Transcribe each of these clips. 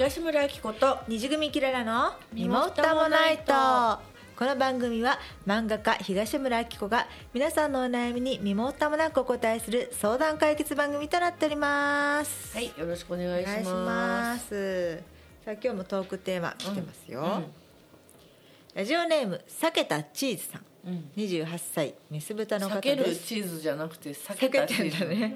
東村明子と虹組キララの身も蓋もないと。この番組は漫画家東村明子が皆さんのお悩みに身も蓋もなくお答えする相談解決番組となっております。 はい、よろしくお願いします。 さあ今日もトークテーマ来てますよ、ラジオネーム避けたチーズさん、28歳メス豚の方です。 避けるチーズじゃなくて避けたチーズだね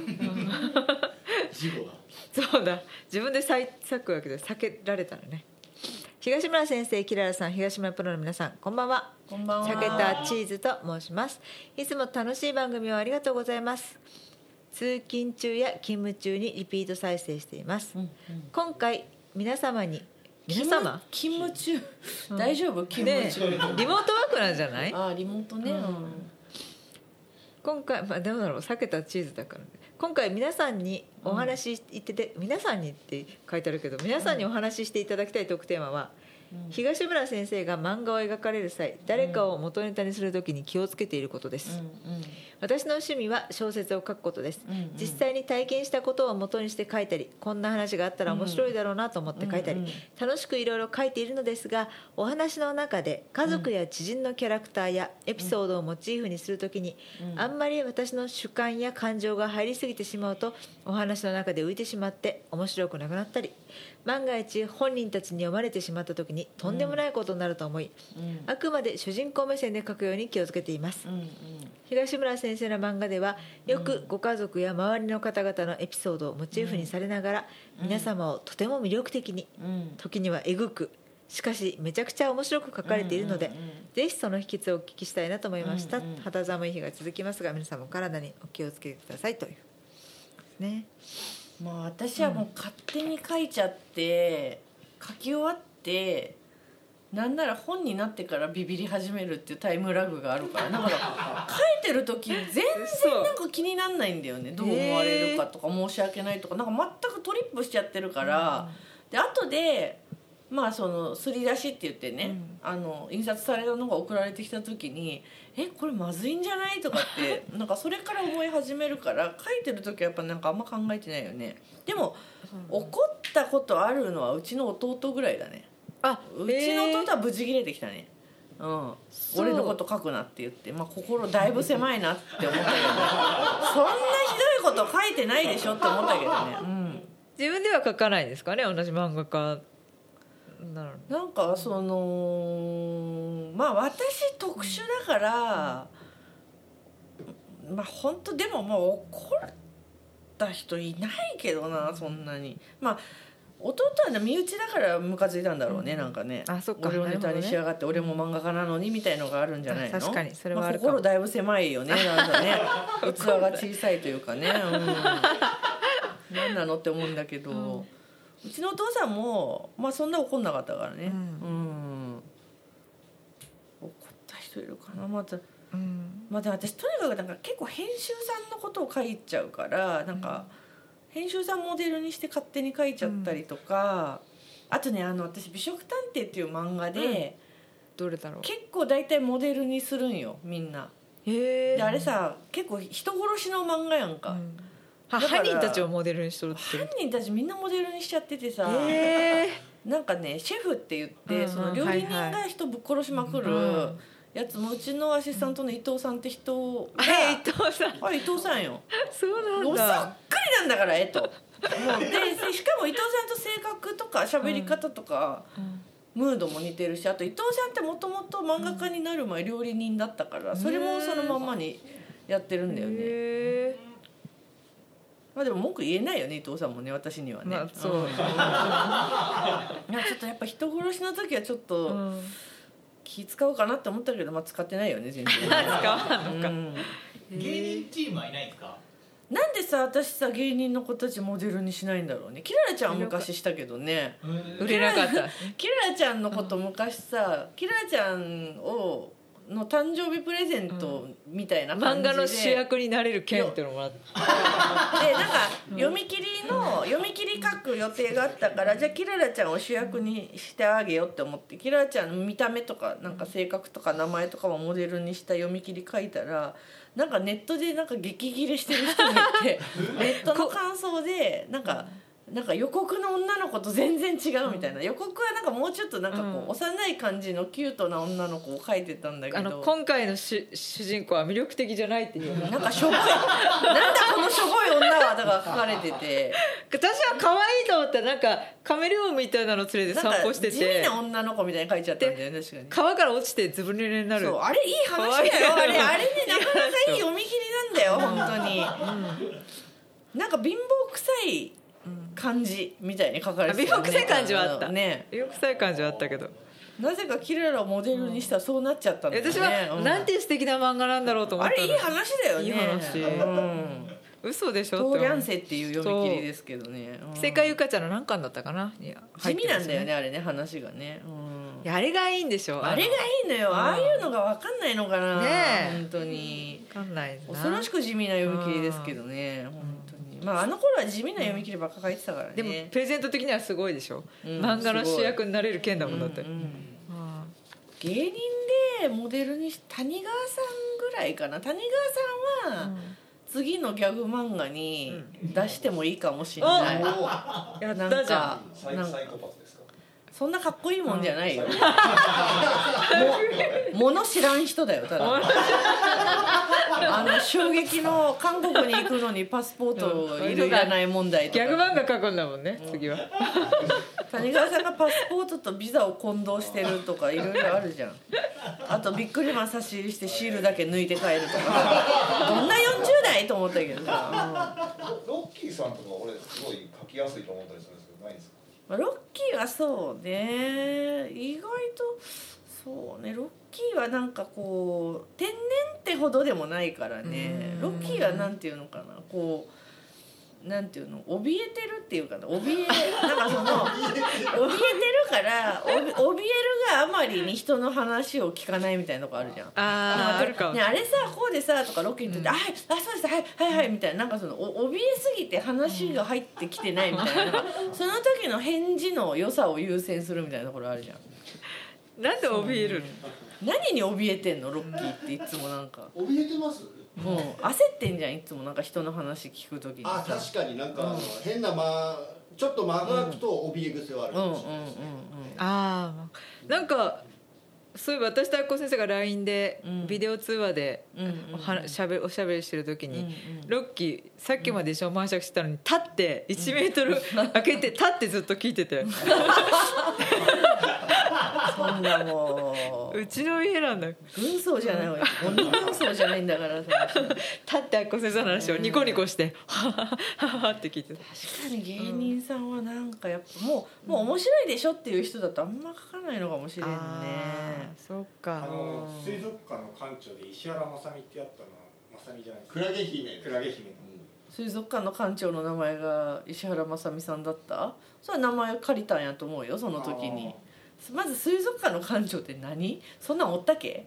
そうだ、自分で裂くわけで避けられたのね。東村先生、キララさん、東村プロの皆さん、こんばんは。 こんばんは。 避けたチーズと申します。いつも楽しい番組をありがとうございます。通勤中や勤務中にリピート再生しています、今回皆様に勤務中、大丈夫？勤務中、 リモートワークなんじゃない？ リモートね、 今回、どうだろう、避けたチーズだからね。今回皆さんにお話し言ってて、皆さんにって書いてあるけど、皆さんにお話ししていただきたいトークテーマは、東村先生が漫画を描かれる際、誰かを元ネタにするときに気をつけていることです、私の趣味は小説を書くことです、実際に体験したことを元にして書いたり、こんな話があったら面白いだろうなと思って書いたり、楽しくいろいろ書いているのですが、お話の中で家族や知人のキャラクターやエピソードをモチーフにするときに、あんまり私の主観や感情が入りすぎてしまうと、お話の中で浮いてしまって面白くなくなったり、万が一本人たちに読まれてしまった時にとんでもないことになると思い、あくまで主人公目線で書くように気をつけています、東村先生の漫画ではよくご家族や周りの方々のエピソードをモチーフにされながら、皆様をとても魅力的に、時にはえぐく、しかしめちゃくちゃ面白く書かれているので、ぜひその秘訣をお聞きしたいなと思いました、肌寒い日が続きますが皆さんも体にお気をつけくださいというね。 私はもう勝手に書いちゃって、書き終わってなんなら本になってからビビり始めるっていうタイムラグがあるから、だから書いてる時全然なんか気にならないんだよね。どう思われるかとか申し訳ないとか、なんか全くトリップしちゃってるから、で後でそのすり出しって言ってね、印刷されたのが送られてきた時にこれまずいんじゃないとかってなんかそれから思い始めるから、書いてる時はやっぱなんかあんま考えてないよね。でも、怒ったことあるのはうちの弟ぐらいだね。うちの弟はブチギレてきたね、俺のこと書くなって言って、心だいぶ狭いなって思ったけど、そんなひどいこと書いてないでしょって思ったけどね、 自分では書かないですかね、同じ漫画家。 なんかその私特殊だから、本当でも怒った人いないけどな、そんなに。弟は身内だからムカついたんだろうね、なんかね。 そっか、 俺をネタにしやがって、俺も漫画家なのにみたいのがあるんじゃないの。 確かにそれはあるかも。 心だいぶ狭いよね、なんかね器が小さいというかね、何なのって思うんだけど、うちのお父さんもそんな怒んなかったからね、怒った人いるかな。で私とにかくなんか結構編集さんのことを書いちゃうから、なんか編集さんモデルにして勝手に書いちゃったりとか、あとね、私美食探偵っていう漫画で、 どれだろう、 結構大体モデルにするんよ、みんな。であれさ、結構人殺しの漫画やんか、 犯人たちをモデルにしとるって。 犯人たちみんなモデルにしちゃっててさ、なんかね、シェフって言って、その料理人が人ぶっ殺しまくるやつも、うちのアシスタントの伊藤さんって人が、 伊藤さん、 伊藤さんよ。 そうなんだ、 だ、 そっくりなんだからでしかも伊藤さんと性格とか喋り方とか、ムードも似てるし、あと伊藤さんってもともと漫画家になる前料理人だったから、それもそのままにやってるんだよね。でも文句言えないよね、伊藤さんもね、私にはね。 そう、 ちょっとやっぱ人殺しの時はちょっと気使おうかなって思ったけど、使ってないよね、全然。 使わんのか、 芸人チームはいないんですか？ なんでさ、私さ、芸人の子たちモデルにしないんだろうね。キララちゃんは昔したけどね、 売れなかった。 キララちゃんのこと昔さ、キララちゃんの誕生日プレゼントみたいな感じで、 漫画の主役になれる券っていうのもらって、 でなんか読み切り書く予定があったから、じゃあキララちゃんを主役にしてあげようって思って、キララちゃんの見た目とかなんか性格とか名前とかをモデルにした読み切り書いたら、なんかネットでなんか激切れしてる人がいてネットの感想でなんかなんか予告の女の子と全然違うみたいな、予告はなんかもうちょっとなんかこう、幼い感じのキュートな女の子を描いてたんだけど、 今回の主人公は魅力的じゃないっていう、 なんかしょぼいなんだこのしょぼい女はだから書かれてて、 私は可愛いと思ったらなんかカメレオンみたいなの連れて散歩してて、 地味な女の子みたいに書いちゃったんだよね。確かに川から落ちてずぶ濡れになる。 そう、あれいい話だよ。あれね、なかなかいい読み切りなんだよ本当に、なんか貧乏臭い感じみたいに書かれてた、ね、 貧乏臭い感じはあったね。 貧乏臭い感じはあったけど、 なぜかキララをモデルにしたらそうなっちゃったんだよね。 私はなんて素敵な漫画なんだろうと思ったの。 あれいい話だよね。 いい話、嘘でしょ。 トーリャンセっていう読み切りですけどね。 世界ゆかちゃんの何巻だったかな。 地味なんだよねあれね、話がね。 いやあれがいいんでしょ。 あれがいいのよ。ああいうのが分かんないのかな。 ね、 本当に分かんないな。 恐ろしく地味な読み切りですけどね。本当に。まああの頃は地味な読み切りばっか書いてたからね。 でもプレゼント的にはすごいでしょ。漫画の主役になれる剣だもんだって。 芸人でモデルに谷川さんぐらいかな。谷川さんは次のギャグ漫画に出してもいいかもしれない。 やったじゃん。 サイコパスですか。 そんなかっこいいもんじゃないよ。物知らん人だよただ。衝撃の韓国に行くのにパスポートいるいらない問題とか。 ギャグ漫画書くんだもんね、次は。 谷川さんがパスポートとビザを混同してるとかいろいろあるじゃん。あとビックリマン差し入れしてシールだけ抜いて帰るとか。どんな40代と思ったけどさ。 ロッキーさんとか俺すごい書きやすいと思ったりするんですけどないんですか。 ロッキーはそうね、意外とそうね、ロッキーはなんかこう天然ってほどでもないからね。ロッキーはなんていうのかな、こうなんていうの、怯えてるっていうかな、なんかその怯えてるから怯えるがあまりに人の話を聞かないみたいなとこあるじゃん。 あるかも、 ね、あれさこうでさとかロケに行ってて、はいあそうですはいはいみたいな、なんかその怯えすぎて話が入ってきてないみたいな、その時の返事の良さを優先するみたいなところあるじゃん。 なんで怯えるの。 何に怯えてんのロッキーっていつもなんか怯えてます。 もう焦ってんじゃんいつも、なんか人の話聞く時にさ。 確かになんか、変なちょっと間が空くと怯え癖はあるかもしれないですね。 なんかそういえば私とあっこ先生が LINE でビデオ通話でおしゃべりしてる時に、ロッキーさっきまで一緒に晩酌してたのに立って1メートル開けて立ってずっと聞いててそんなもうちの家なんだ、 軍曹じゃないわよ、鬼軍曹じゃないんだからさ。 立ってあっこ先生の話をニコニコしてははははって聞いてた。 確かに芸人さんはなんかやっぱもう面白いでしょっていう人だとあんま書かないのかもしれんね。 そっか。 水族館の館長で石原まさみってやったのはまさみじゃないですか。 クラゲ姫。 クラゲ姫。 水族館の館長の名前が石原まさみさんだった。それは名前借りたんやと思うよその時に。まず水族館の館長って何？そんなんおったっけ？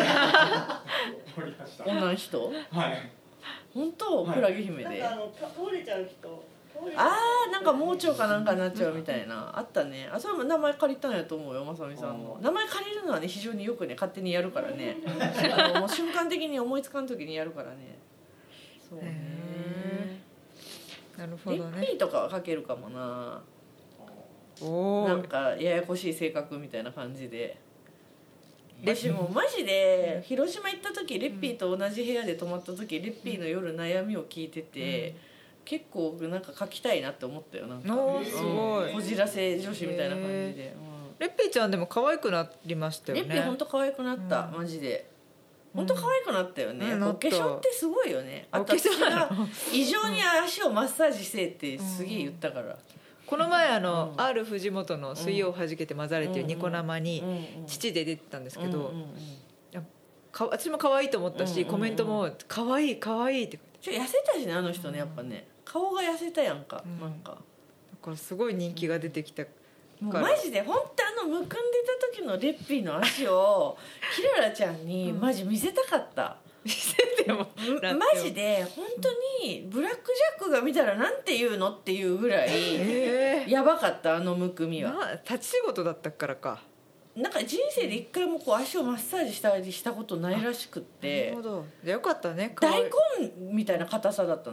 女の人？ はい。 本当？クラゲ姫で。 なんか倒れちゃう人。 なんか盲腸かなんかになっちゃうみたいなあったね。それも名前借りたんやと思うよまさみさんの。名前借りるのはね非常によくね勝手にやるからね。もう瞬間的に思いつかん時にやるからね。そうね。 なるほどね。 リッピーとかは書けるかもな。 おなんかややこしい性格みたいな感じで。私もマジで広島行った時レッピーと同じ部屋で泊まった時レッピーの夜悩みを聞いてて、結構なんか書きたいなって思ったよ。なんかすごいこじらせ女子みたいな感じで。 レッピーちゃんでも可愛くなりましたよね。 レッピー本当可愛くなった、マジで本当可愛くなったよね。お化粧ってすごいよね。あと私が異常に足をマッサージせえってすげえ言ったから。 この前R 藤本の水曜はじけて混ざれていうニコ生に父で出てたんですけど、私も可愛いと思ったし、コメントも可愛い可愛いって痩せたしねあの人ね、やっぱね顔が痩せたやんか、なんかだからすごい人気が出てきた。 もうマジで本当むくんでた時のレッピーの足をキララちゃんにマジ見せたかった。 見せてもマジで本当にブラックジャックが見たらなんて言うのっていうぐらいやばかったむくみは。 立ち仕事だったからか。 なんか人生で一回もこう足をマッサージしたりしたことないらしくって。 なるほど。よかったね。 大根みたいな硬さだったんだよ。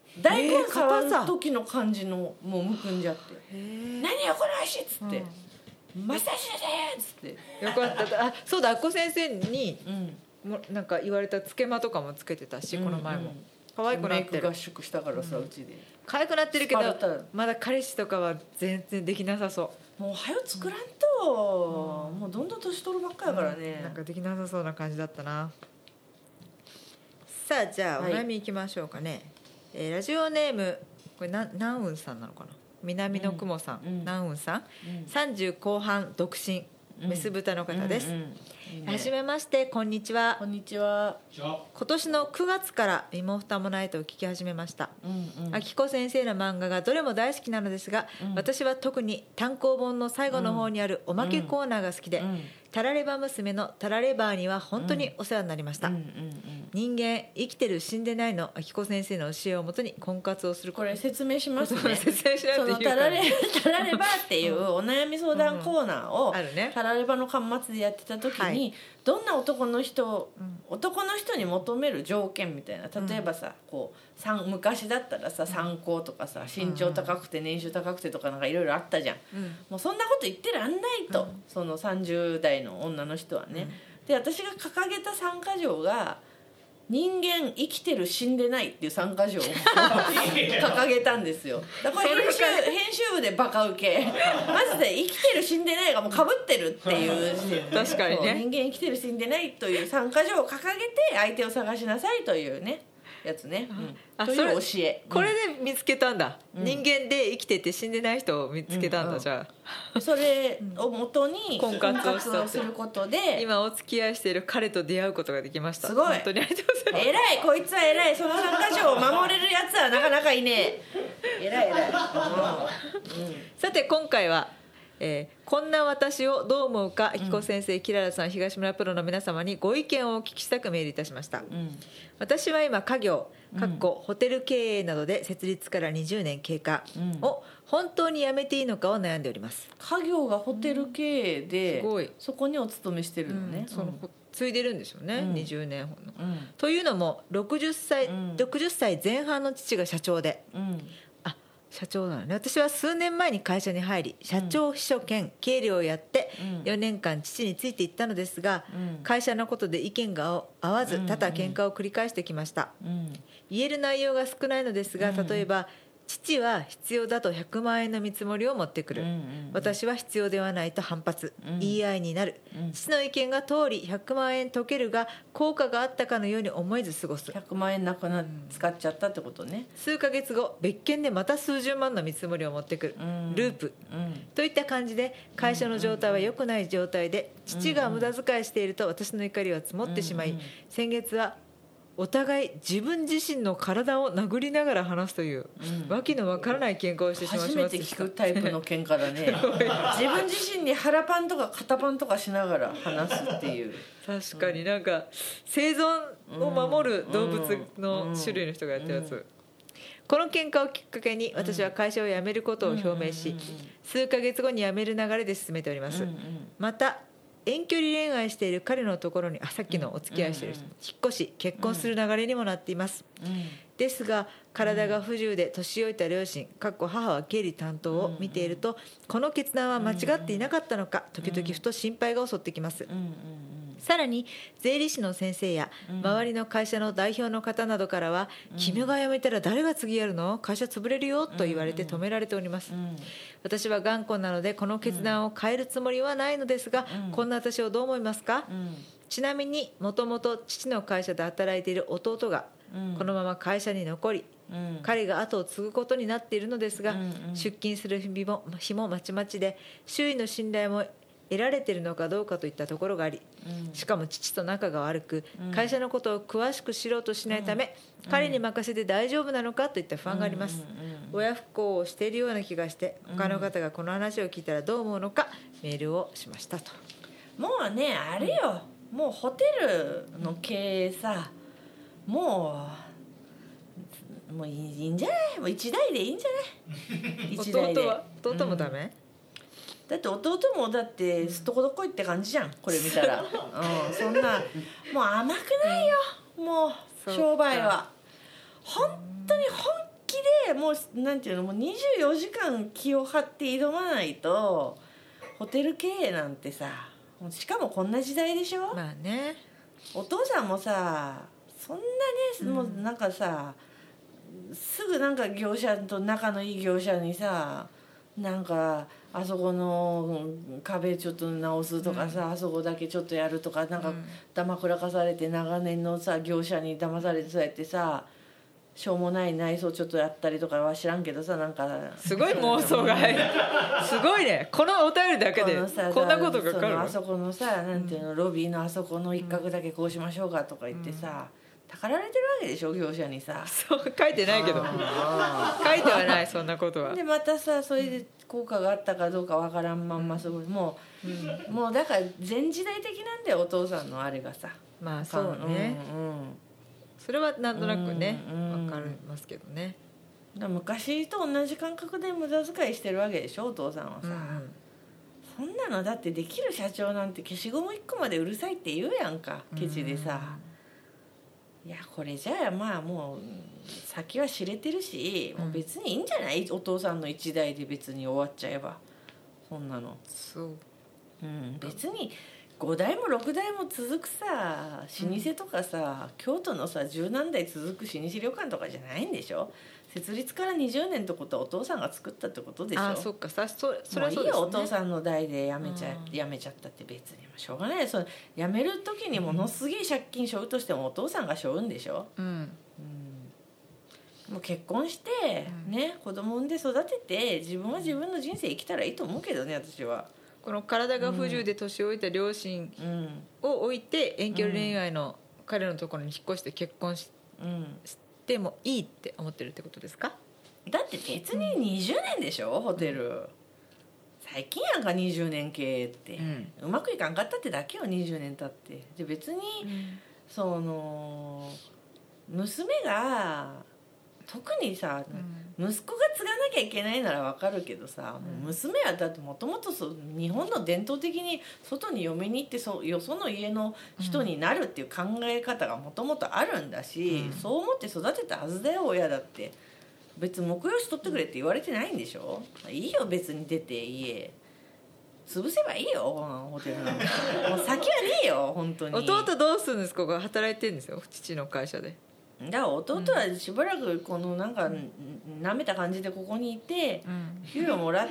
大根触る時の感じのもうむくんじゃって「何よこの足」っつって「マッサージだよ」っつってよかったあそうだあっこ先生に、もなんか言われたつけまとかもつけてたし、この前も可愛くなってる。 メイク合宿したからさ、うちで可愛くなってるけどスパルタまだ彼氏とかは全然できなさそうもう早く作らんと、もうどんどん年取るばっかやからね、 なんかできなさそうな感じだったな。さあじゃあお悩みいきましょうかね、ラジオネームこれ南雲さんなのかな、南の雲さん、南雲さん、30後半独身メス豚の方です、はじめましてこんにちは。 こんにちは。 今年の9月から身も蓋もないと聞き始めました、あきこ先生の漫画がどれも大好きなのですが、私は特に単行本の最後の方にあるおまけコーナーが好きで、タラレバ娘のタラレバーには本当にお世話になりました、人間生きてる死んでないのあきこ先生の教えをもとに婚活をするこれ説明しますね説明しなくていいそのタラレバーっていうお悩み相談コーナーを、 あるね、 タラレバの巻末でやってた時に、どんな男の人に求める条件みたいな、例えばさ、こう昔だったらさ参考とかさ身長高くて年収高くてとかなんかいろいろあったじゃん、もうそんなこと言ってらんないと、その30代の女の人はね、で私が掲げた参加条が人間生きてる死んでないっていう参加条を掲げたんですよ。だからこれ編集部でバカウケマジで生きてる死んでないがもうかぶってるっていう確かにね、 人間生きてる死んでないという参加条を掲げて相手を探しなさいというねやつね、という教え。 これで見つけたんだ、人間で生きてて死んでない人を見つけたんだ、じゃあそれをもとに婚活をしたをすることで今お付き合いしている彼と出会うことができました。 すごい本当にありがとうございます。 偉い、こいつは偉い、その参加条を守れるやつはなかなかいねえ、偉い偉い、 さて今回はこんな私をどう思うか、あきこ先生、キララさん、東村プロの皆様にご意見をお聞きしたくメールいたしました、私は今家業ホテル経営などで設立から20年経過を本当にやめていいのかを悩んでおります。 家業がホテル経営で、 すごいそこにお勤めしてるのね、 その継いでるんでしょうね、20年の、というのも60歳前半の父が社長で、社長なのね。私は数年前に会社に入り社長秘書兼経理をやって4年間父についていったのですが、会社のことで意見が合わず多々喧嘩を繰り返してきました、言える内容が少ないのですが、例えば父は必要だと100万円の見積もりを持ってくる、私は必要ではないと反発、言い合いになる、父の意見が通り100万円解けるが効果があったかのように思えず過ごす。 100万円なくな使っちゃったってことね。 数ヶ月後別件でまた数十万の見積もりを持ってくる、ループ、といった感じで会社の状態は良くない状態で、父が無駄遣いしていると私の怒りは積もってしまい、先月はお互い自分自身の体を殴りながら話すという、わけのわからない喧嘩をしてしまいました。 初めて聞くタイプの喧嘩だね自分自身に腹パンとか肩パンとかしながら話すっていう。 確かになんか生存を守る動物の種類の人がやってるやつ、この喧嘩をきっかけに私は会社を辞めることを表明し、数ヶ月後に辞める流れで進めております、また遠距離恋愛している彼のところにさっきのお付き合いしている人、引っ越し結婚する流れにもなっています、ですが体が不自由で年老いた両親母は経理担当を見ていると、この決断は間違っていなかったのか時々ふと心配が襲ってきます、さらに税理士の先生や周りの会社の代表の方などからは、君が辞めたら誰が次やるの、会社潰れるよと言われて止められております、私は頑固なのでこの決断を変えるつもりはないのですが、こんな私をどう思いますか、ちなみにもともと父の会社で働いている弟がこのまま会社に残り、彼が後を継ぐことになっているのですが、出勤する日もまちまちで周囲の信頼も得られているのかどうかといったところがあり、しかも父と仲が悪く、会社のことを詳しく知ろうとしないため、彼に任せて大丈夫なのかといった不安があります、親不孝をしているような気がして、他の方がこの話を聞いたらどう思うのかメールをしましたと。 もうねあれよ、もうホテルの経営さ、もういいんじゃない、もう一台でいいんじゃない一台で。 弟もダメ、 だって弟もだってすっとこどっこいって感じじゃんこれ見たら、そんなもう甘くないよ、もう商売は本当気でもうなんていうの、もう24時間気を張って挑まないとホテル経営なんてさ、しかもこんな時代でしょ。 まあね、 お父さんもさそんなね、もうなんかさすぐなんか業者と仲のいい業者にさ、なんかあそこの壁ちょっと直すとかさ、あそこだけちょっとやるとか、なんかだまくらかされて、長年のさ業者に騙されて、そうやってさしょうもない内装ちょっとやったりとかは知らんけどさ、なんかすごい妄想が入るすごいね、このお便りだけでこんなことがかかる。 あそこのさ、なんていうの、ロビーのあそこの一角だけこうしましょうかとか言ってさ、たかられてるわけでしょ業者にさ。 そう書いてないけど、書いてはない、そんなことは。 でまたさ、それで効果があったかどうかわからんまんま、すごいもうだから全時代的なんだよ、お父さんのあれがさ。 まあそうね、それはなんとなくね、わかりますけどね。 だ昔と同じ感覚で無駄遣いしてるわけでしょお父さんはさ、そんなのだってできる社長なんて消しゴム1個までうるさいって言うやんか、ケチでさ。いやこれじゃあまあもう先は知れてるし、もう別にいいんじゃない、お父さんの一代で別に終わっちゃえば、そんなの。 そう、 別に5代も6代も続くさ老舗とかさ、京都のさ十何代続く老舗旅館とかじゃないんでしょ。設立から20年ってことはお父さんが作ったってことでしょ。 あ、そっか、それはそうですね。 もういいよ、お父さんの代で辞めちゃったって別にしょうがない。その辞める時にものすげえ借金背負うとしてもお父さんが背負うんでしょ。もう結婚してね、子供産んで育てて自分は自分の人生生きたらいいと思うけどね、私は。 この体が不自由で年老いた両親を置いて遠距離恋愛の彼のところに引っ越して結婚してもいいって思ってるってことですか。 だって別に20年でしょ、ホテル。最近やんか20年経営って、うまくいかんかったってだけよ、20年経って。で別に、その娘が特にさ、息子が継がなきゃいけないならわかるけどさ、娘はだってもともと日本の伝統的に外に嫁に行ってよその家の人になるっていう考え方がもともとあるんだし、そう思って育てたはずだよ、親だって。別に婿養子取ってくれって言われてないんでしょ。いいよ別に出て家潰せばいいよ、ホテルなんて。もう先はねえよ本当に。 弟どうするんですか。ここ働いてるんですよ、父の会社で。 だから弟はしばらくこのなんかなめた感じでここにいて、給与もらって、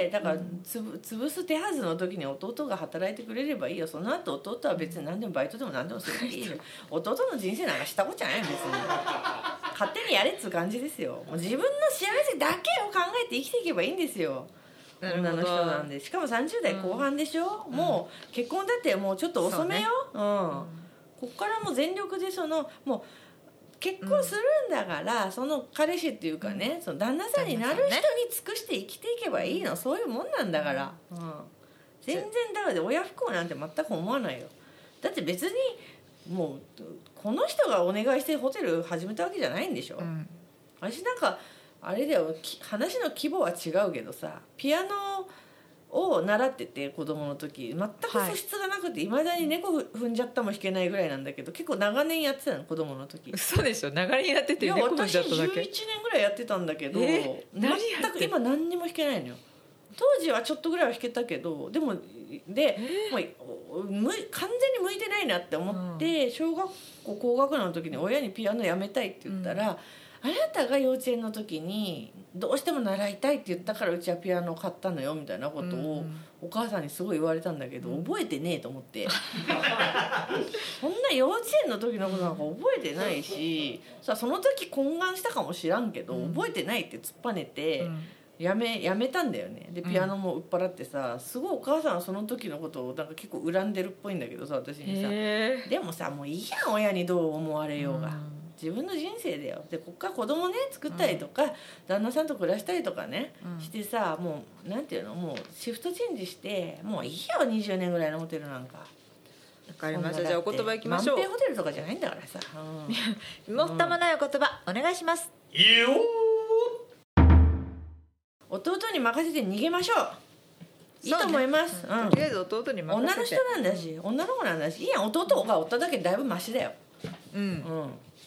だから潰す手はずの時に弟が働いてくれればいいよ。その後弟は別に何でもバイトでも何でもすればいいよ。弟の人生なんかしたことじゃないよ別に。勝手にやれっつう感じですよ。もう自分の幸せだけを考えて生きていけばいいんですよ、女の人なんで。しかも30代後半でしょ、もう結婚だってもうちょっと遅めよ、こっからもう全力でもう結婚するんだから、その彼氏っていうかね、その旦那さんになる人に尽くして生きていけばいいの、そういうもんなんだから、全然だから親不幸なんて全く思わないよ。だって別にもうこの人がお願いしてホテル始めたわけじゃないんでしょ、私なんかあれだよ、話の規模は違うけどさ、ピアノを習ってて子供の時全く素質がなくて、いまだに猫踏んじゃったも弾けないぐらいなんだけど、結構長年やってたの子供の時。 嘘でしょ、長年やってて猫踏んじゃっただけ。 いや私11年ぐらいやってたんだけど、全く今何にも弾けないのよ。当時はちょっとぐらいは弾けたけど、でももう完全に向いてないなって思って、小学校高学年の時に親にピアノやめたいって言ったら、あなたが幼稚園の時にどうしても習いたいって言ったからうちはピアノを買ったのよみたいなことをお母さんにすごい言われたんだけど、覚えてねえと思ってそんな幼稚園の時のことなんか覚えてないしさ、その時懇願したかもしらんけど、覚えてないって突っぱねて、やめたんだよね。でピアノも売っ払ってさ、すごいお母さんはその時のことをなんか結構恨んでるっぽいんだけどさ、私にさ。でもさ、もういいやん、親にどう思われようが、自分の人生だよ。でこっから子供ね作ったりとか、旦那さんと暮らしたりとかね、してさ、もうなんていうの、もうシフトチェンジして、もういいよ20年ぐらいのホテルなんか。 わかりました。じゃあお言葉いきましょう。 満平ホテルとかじゃないんだからさ。 もっともないお言葉お願いします。 いいよ弟に任せて逃げましょう。いいと思います、 とりあえず弟に任せて。 女の人なんだし、女の子なんだし、いいやん。弟が夫だけだいぶマシだよ。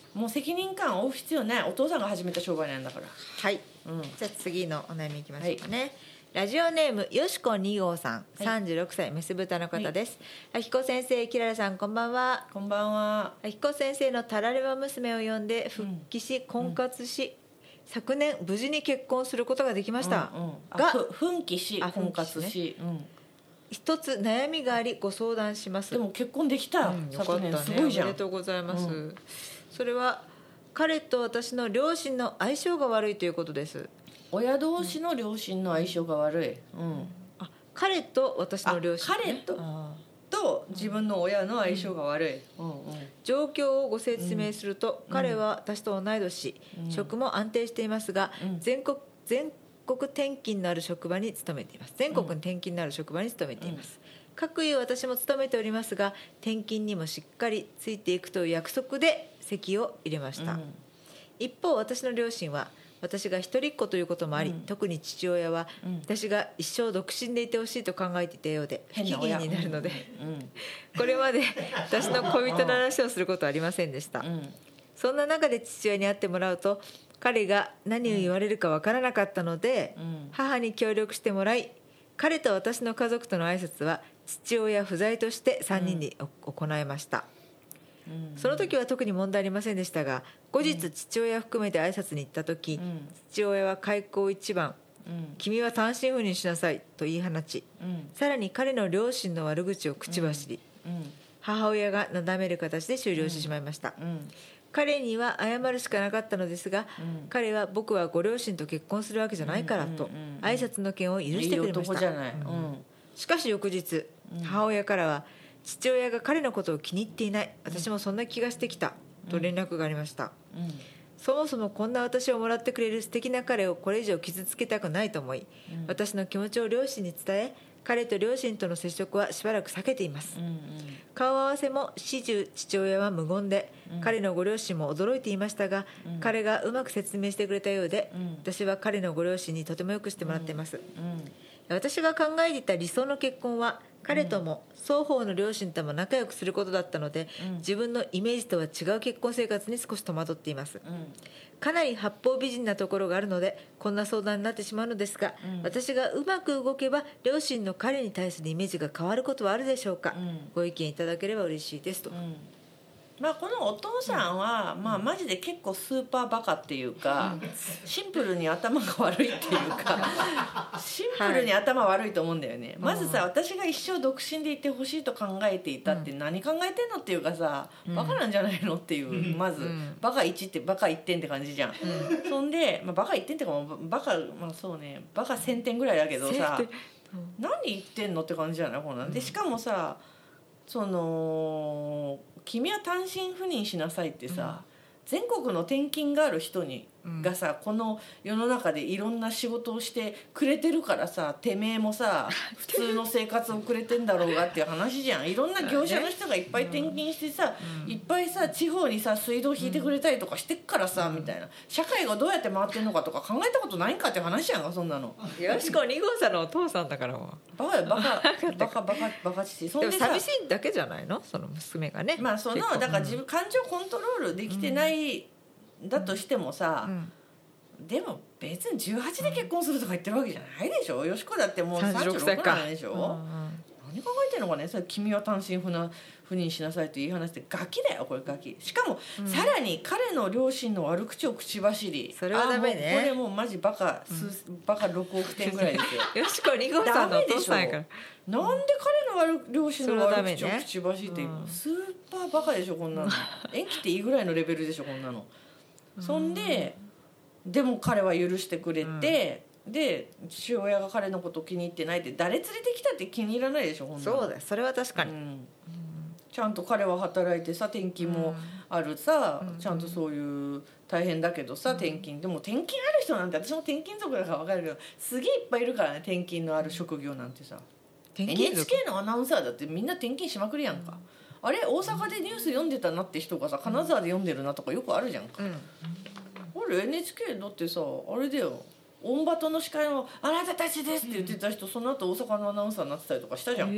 もう責任感を負う必要ない。お父さんが始めた商売なんだから。 はい、 うんじゃあ次のお悩みいきましょうかね、ラジオネームよしこ2号さん、36歳メス豚の方です。あきこ先生、きららさん、こんばんは。 こんばんは。 あきこ先生のタラレバ娘を読んで復帰し、婚活し、昨年無事に結婚することができました、が奮起し婚活し、 一つ悩みがありご相談します。 でも結婚できた、 よかったね、 すごいじゃん。 おめでとうございます、それは彼と私の両親の相性が悪いということです。 親同士の両親の相性が悪い、 彼と私の両親、 彼と自分の親の相性が悪い、 状況をご説明すると、彼は私と同い年、職も安定していますが、全国転勤のある職場に勤めています。全国に転勤のある職場に勤めています、かくいう私も勤めておりますが、転勤にもしっかりついていくという約束で籍を入れました、一方私の両親は私が一人っ子ということもあり、特に父親は、私が一生独身でいてほしいと考えていたようで不機嫌になるので、これまで私の恋人の話をすることはありませんでした、そんな中で父親に会ってもらうと、彼が何を言われるか分からなかったので、母に協力してもらい、彼と私の家族との挨拶は父親不在として3人に行いました、その時は特に問題ありませんでしたが、後日父親含めて挨拶に行った時、父親は開口一番、君は単身赴任しなさいと言い放ち、さらに彼の両親の悪口を口走り、母親がなだめる形で終了してしまいました、彼には謝るしかなかったのですが、彼は僕はご両親と結婚するわけじゃないからと挨拶の件を許してくれました。しかし翌日、母親からは父親が彼のことを気に入っていない、私もそんな気がしてきたと連絡がありました、そもそもこんな私をもらってくれる素敵な彼をこれ以上傷つけたくないと思い、私の気持ちを両親に伝え、彼と両親との接触はしばらく避けています、顔合わせも始終父親は無言で、彼のご両親も驚いていましたが、彼がうまく説明してくれたようで、私は彼のご両親にとてもよくしてもらっています、私が考えていた理想の結婚は彼とも双方の両親とも仲良くすることだったので、自分のイメージとは違う結婚生活に少し戸惑っています、かなり八方美人なところがあるのでこんな相談になってしまうのですが、私がうまく動けば両親の彼に対するイメージが変わることはあるでしょうか、ご意見いただければ嬉しいですと、 このお父さんは、マジで結構スーパーバカっていうか、シンプルに頭が悪いっていうかシンプルに頭悪いと思うんだよね、まずさ、私が一生独身でいてほしいと考えていたって何考えてんのっていうかさ、バカなんじゃないのっていう、まず、バカ1ってバカ1点って感じじゃん、そんで、バカ1点ってかバカ、そうね、バカ1000点ぐらいだけどさ、何言ってんのって感じじゃないこんなんで、しかもさ、その君は単身赴任しなさいってさ、全国の転勤がある人がさ、この世の中でいろんな仕事をしてくれてるからさ、てめえもさ普通の生活を送れてんだろうがっていう話じゃん。いろんな業者の人がいっぱい転勤してさ、いっぱいさ地方にさ水道引いてくれたりとかしてっからさ、みたいな、社会がどうやって回ってんのかとか考えたことないんかっていう話やんか、そんなの。 よしこ2号さんのお父さんだからもバカバカして、そんででさ、 も寂しいだけじゃないの、その娘がね。 そのだから自分感情コントロールできてないだとしてもさ、でも別に18で結婚するとか言ってるわけじゃないでしょ。よしこだってもう36歳なんでしょ、何考えてんのかね。それ君は単身赴任しなさいと言い放してガキだよこれ、ガキ。しかも、さらに彼の両親の悪口を口走り、 それはダメね。 これもうマジバカ6億点ぐらいですよ。 よしこ2号さんのお父さんやから。 なんで彼の両親の悪口を口走って、スーパーバカでしょこんなの。縁切っていいぐらいのレベルでしょこんなの。そんででも彼は許してくれて、で父親が彼のこと気に入ってないって、誰連れてきたって気に入らないでしょこんなの。 そうだよ、それは確かに、 ちゃんと彼は働いてさ、転勤もあるさ、ちゃんとそういう大変だけどさ、転勤でも転勤ある人なんて、私も転勤族だから分かるけど、すげえいっぱいいるからね、転勤のある職業なんてさ。NHK のアナウンサーだってみんな転勤しまくりやんか、あれ大阪でニュース読んでたなって人がさ、金沢で読んでるなとかよくあるじゃんか、あれ NHK だってさ、あれだよ、オンバトの司会のあなたたちですって言ってた人、その後大阪のアナウンサーになってたりとかしたじゃんか。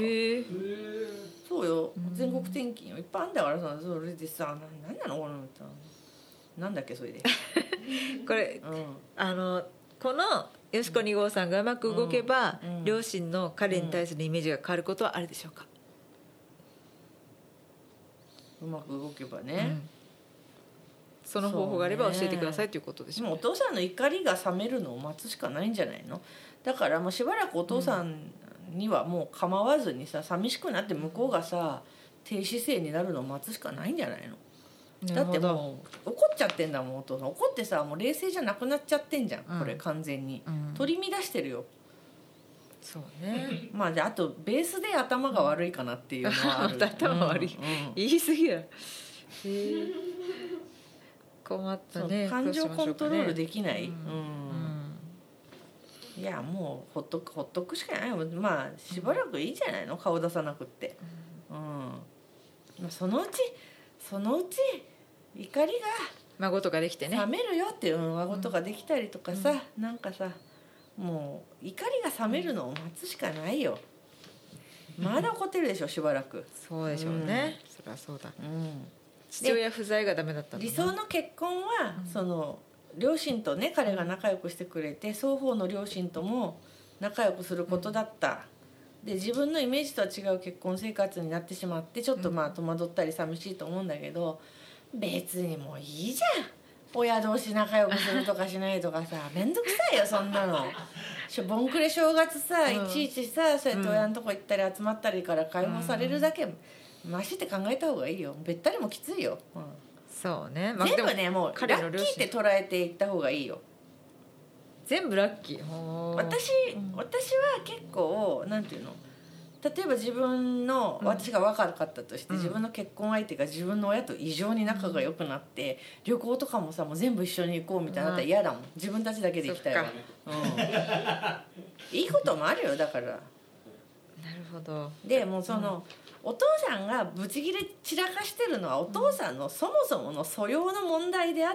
そうよ、全国転勤よいっぱいあんだからさ、それでさ、何なのこの歌。 なんだっけそれでこれこのよしこ2号さんがうまく動けば、両親の彼に対するイメージが変わることはあるでしょうか。 うまく動けばね、 その方法があれば教えてくださいということでしょう、 もうお父さんの怒りが冷めるのを待つしかないんじゃないの。だからもうしばらくお父さんにはもう構わずにさ、寂しくなって向こうがさ低姿勢になるのを待つしかないんじゃないの。だってもう怒っちゃってんだもんお父さん。怒ってさもう冷静じゃなくなっちゃってんじゃん、これ完全に、取り乱してるよ。 そうねまあであとベースで頭が悪いかなっていうのはある頭悪い、言い過ぎだ。困ったね。 感情コントロールできない、いやもうほっとくしかない。まあしばらくいいんじゃないの、顔出さなくって、まあ、そのうち怒りが孫とかできてね冷めるよっていう孫とかできたりとかさ、なんかさもう怒りが冷めるのを待つしかないよ。まだ怒ってるでしょしばらく。 そうでしょうね、そりゃそうだ、父親不在がダメだったんだな。 理想の結婚は、その両親とね彼が仲良くしてくれて双方の両親とも仲良くすることだった、で自分のイメージとは違う結婚生活になってしまってちょっとまあ戸惑ったり寂しいと思うんだけど、別にもういいじゃん親同士仲良くするとかしないとかさめんどくさいよそんなの。ボンクレ正月さ、いちいちさそうやって親のとこ行ったり集まったりから解放されるだけ、マシって考えた方がいいよ。べったりもきついよ、 そうね、 全部ねもうラッキーって捉えていった方がいいよ。 全部ラッキー。 私は結構なんていうの、例えば自分の私が若かったとして、自分の結婚相手が自分の親と異常に仲が良くなって、旅行とかもさもう全部一緒に行こうみたいになったら嫌だもん。自分たちだけで行きたいわ、いいこともあるよだから。なるほど。 でもうその、お父さんがブチギレ散らかしてるのはお父さんのそもそもの素養の問題であって、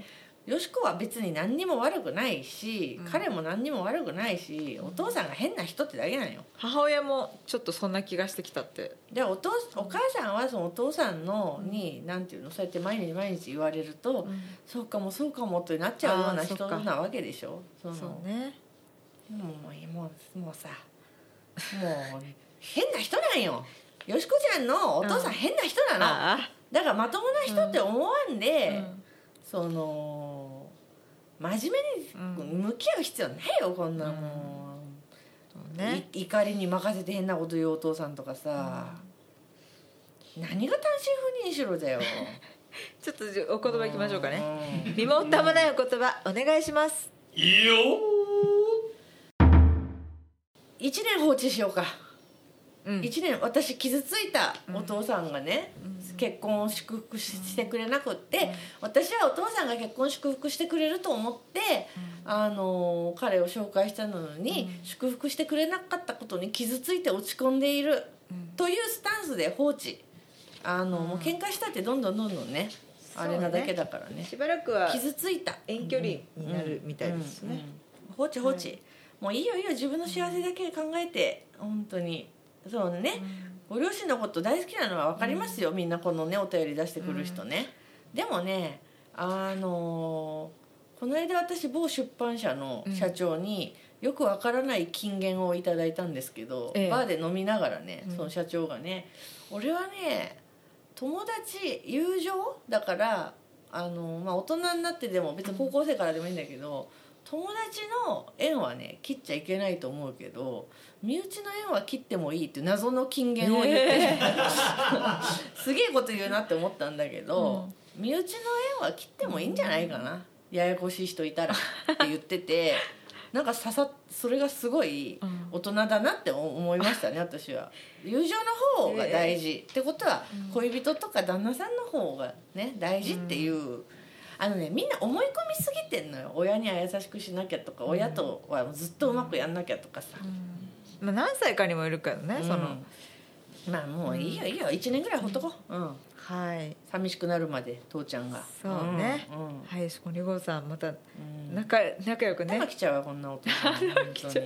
よしこは別に何にも悪くないし、彼も何にも悪くないし、お父さんが変な人ってだけなんよ。 母親もちょっとそんな気がしてきたって。 でお母さんはそのお父さんのになんていうの、そうやって毎日毎日言われると、そうかもそうかもってなっちゃうような人なわけでしょ。そうね。 もうさもう変な人なんよ。よしこちゃんのお父さん変な人なの、だからまともな人って思わんで、その真面目に向き合う必要ないよ、こんなもう、怒りに任せて変なこと言うお父さんとかさ、何が単身赴任しろだよ。 ちょっとお言葉いきましょうかね、身も蓋もないお言葉お願いします。 いいよ。1年放置しようか。1年私傷ついたお父さんがね、結婚を祝福してくれなくって、私はお父さんが結婚祝福してくれると思って、彼を紹介したのに、祝福してくれなかったことに傷ついて落ち込んでいるというスタンスで放置。もう喧嘩したってどんどんねあれなだけだからね。 しばらくは傷ついた遠距離になるみたいですね。 放置、もういいよ自分の幸せだけ考えて、本当にそうね、ご両親のこと大好きなのは分かりますよ、みんなこのねお便り出してくる人ね、でもねこの間私某出版社の社長によく分からない金言をいただいたんですけど、バーで飲みながらね、その社長がね、俺はね友達友情だから大人になってでも別に高校生からでもいいんだけど、友達の縁はね切っちゃいけないと思うけど身内の縁は切ってもいいっていう謎の金言を言って、すげえこと言うなって思ったんだけど、身内の縁は切ってもいいんじゃないかな、ややこしい人いたらって言ってて、なんかそれがすごい大人だなって思いましたね私は。友情の方が大事ってことは、恋人とか旦那さんの方がね大事っていう、みんな思い込みすぎてんのよ。親には優しくしなきゃとか、親とはずっとうまくやんなきゃとかさ、 何歳かにもいるからね、そのまあもういいよ1年ぐらいほっとこう、 はい、 寂しくなるまで父ちゃんが。 そうね、はい、しこ2号さんまた仲良くね。 頭きちゃうわこんなお父さん本当に。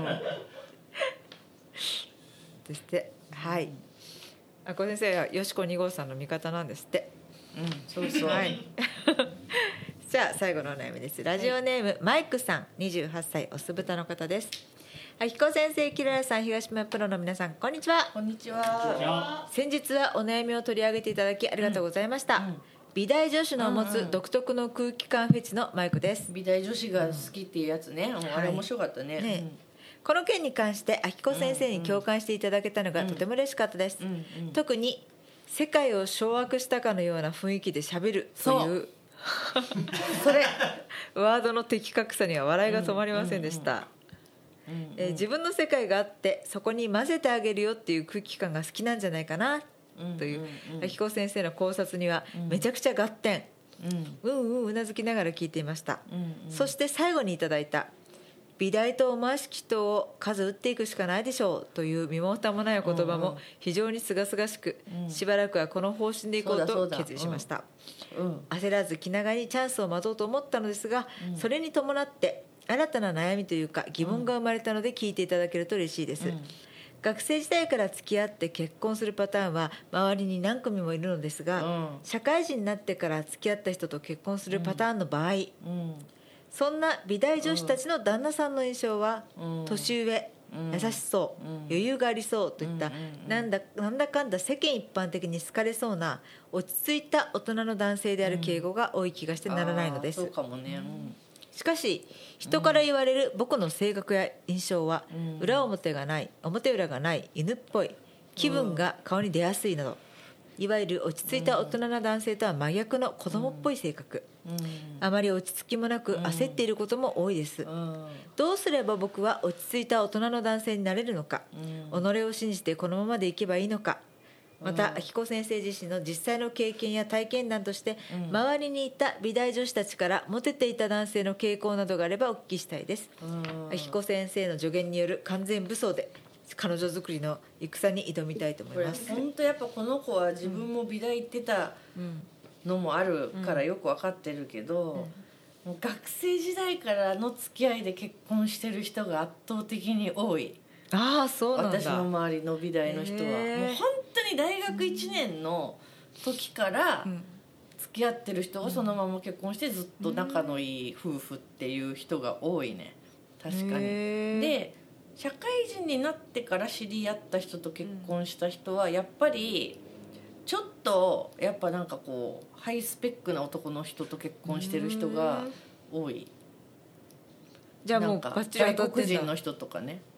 そしてはい小先生はよしこ2号さんの味方なんですって。 そうそう、 はいじゃあ最後のお悩みです。ラジオネーム、マイクさん、28歳、オス豚の方です。あきこ先生、キララさん、東島プロの皆さん、こんにちは。 こんにちは。 先日はお悩みを取り上げていただきありがとうございました、美大女子の持つ独特の空気感フェチのマイクです。 美大女子が好きっていうやつね、あれ面白かったね。 この件に関してあきこ先生に共感していただけたのがとても嬉しかったです、特に世界を掌握したかのような雰囲気で喋るというそれワードの的確さには笑いが止まりませんでした。自分の世界があってそこに混ぜてあげるよっていう空気感が好きなんじゃないかなというあきこ先生の考察にはめちゃくちゃ合点、うなずきながら聞いていました、そして最後にいただいた美大と思わしき人を数打っていくしかないでしょうという身も蓋もない言葉も非常にすがすがしく、しばらくはこの方針でいこうと決意しました。焦らず気長にチャンスを待とうと思ったのですが、それに伴って新たな悩みというか疑問が生まれたので聞いていただけると嬉しいです、学生時代から付き合って結婚するパターンは周りに何組もいるのですが、社会人になってから付き合った人と結婚するパターンの場合、そんな美大女子たちの旦那さんの印象は、年上、優しそう、余裕がありそうといった、なんだかんだ世間一般的に好かれそうな落ち着いた大人の男性である傾向が多い気がしてならないのです、 そうかもね、 しかし人から言われる僕の性格や印象は、裏表がない、表裏がない、犬っぽい、気分が顔に出やすいなど、いわゆる落ち着いた大人な男性とは真逆の子供っぽい性格、あまり落ち着きもなく焦っていることも多いです、どうすれば僕は落ち着いた大人の男性になれるのか、己を信じてこのままでいけばいいのか、またあきこ先生自身の実際の経験や体験談として、周りにいた美大女子たちからモテていた男性の傾向などがあればお聞きしたいです、あきこ先生の助言による完全武装で彼女作りの戦に挑みたいと思います。 本当やっぱこの子は自分も美大行ってたのもあるからよく分かってるけど、学生時代からの付き合いで結婚してる人が圧倒的に多い。 ああ、そうなんだ。 私の周りの美大の人はもう本当に大学1年の時から付き合ってる人がそのまま結婚してずっと仲のいい夫婦っていう人が多いね。確かに。で社会人になってから知り合った人と結婚した人はやっぱりちょっとやっぱなんかこうハイスペックな男の人と結婚してる人が多い。 じゃあもうバッチリ当たってんだ。 外国人の人とかね、